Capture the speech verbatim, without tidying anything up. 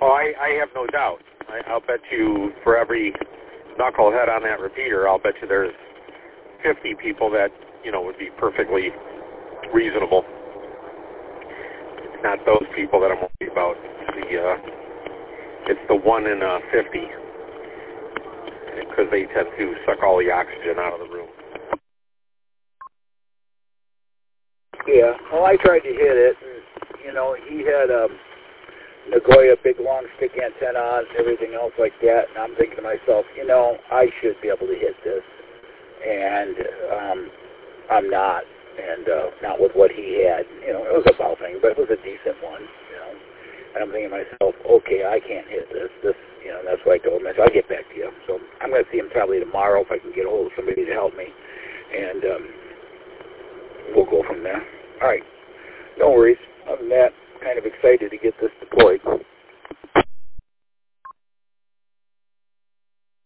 Oh, I, I have no doubt. I, I'll bet you for every knucklehead on that repeater, I'll bet you there's fifty people that, you know, would be perfectly reasonable. It's not those people that I'm worried about. It's the, uh, it's the one in uh, fifty, because they tend to suck all the oxygen out of the room. Yeah, well, I tried to hit it, and, you know, he had a Nagoya big long stick antenna on and everything else like that, and I'm thinking to myself, you know, I should be able to hit this, and um, I'm not, and uh, not with what he had. You know, it was a bow thing, but it was a decent one, you know, and I'm thinking to myself, okay, I can't hit this, this, you know, that's what I told him. I said, I'll get back to you. So I'm going to see him probably tomorrow if I can get a hold of somebody to help me, and um, we'll go from there. All right. No worries. Other than that, kind of excited to get this deployed.